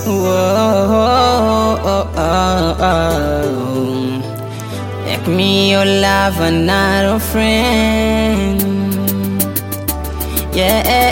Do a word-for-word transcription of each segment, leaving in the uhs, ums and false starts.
Whoa, oh, oh, oh. Make me your lover, not a friend. Yeah,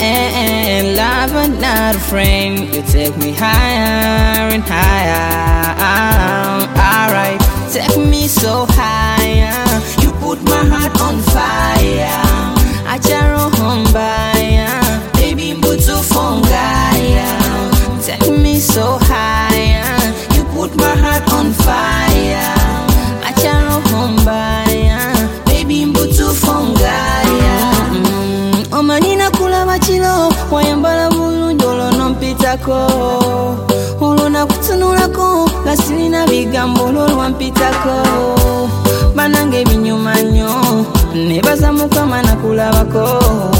lover, not a friend. You take me higher and higher. Alright, take me so higher. You put my heart on fire. Acharo hombaya, baby mbutu fongaya. Take me so higher. You put my heart on fire. Acharo hombaya, baby mbutu fongaya. Mm. Omanina kula machilo, wayambala bulu njolo nompitako. Olona kutunulako, lasilina bigambo lolwampitako. Banange binyumanyo, nebaza mukama nakulabako.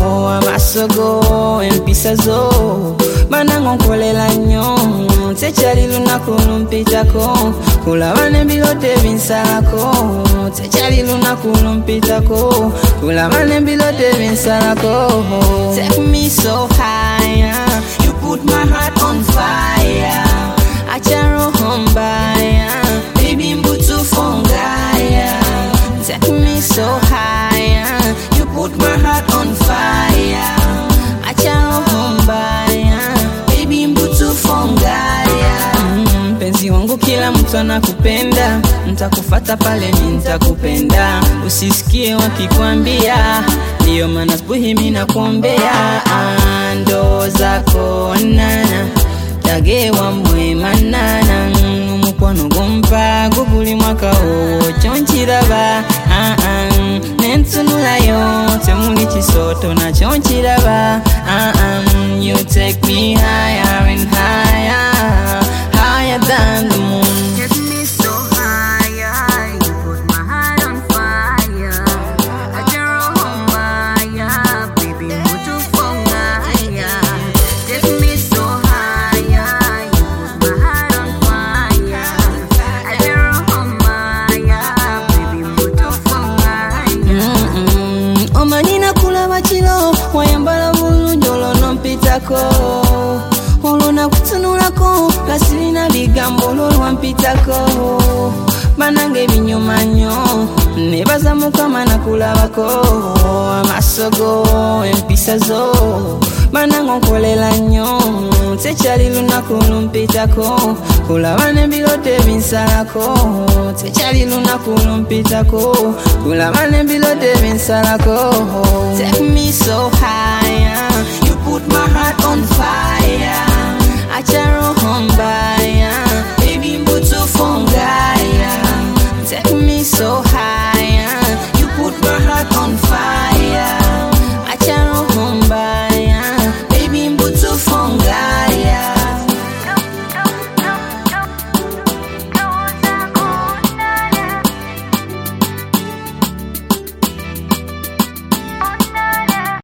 Amasogo, empisa zo, banango nkolela nnyo. Tekyali lunaku lumpitako, kulaba n'ebilote binsalako. Tekyali lunaku lumpitako, kulaba n'ebilote binsalako. Take me so higher, you put my heart on fire. Acharo hombaya, baby mbutu fongaya. Take me so higher, you put my heart on fire. Acharo hombaya, baby mbutu fongaya. Mm, penzi wangu kila mtu anakupenda, ntakufata pale nitakupenda. Usisikie wakikwambia, ndiyo maana sibuhi mimi nakuombea. Ando zako nana, tagewa mwema nana. Mukwano gumpa guguli mwaka owo chonchiraba. Ah ah, nentunulayo temuli chisoto na chonchiraba. Ah ah, you take me higher and higher, higher than the moon. Take me so higher, you put my heart on fire. Acharo hombaya, baby mbutu fongaya. Take me so higher, you put my heart on fire. Acharo hombaya, baby mbutu fongaya. Mm-mm. Omanina kula machilo, wayambala bulu njolo nompitako. Olona kutunulako, lasilina bigambo lolwampitako. Banange binyumanyo, nebaza mukama nakulabako. Amasogo, empisa zo, banango nkolela nnyo. Tekyali lunaku lumpitako, kulaba n'ebilote binsalako. Tekyali lunaku lumpitako, kulaba n'ebilote binsalako. Take me so higher, you put my heart on fire.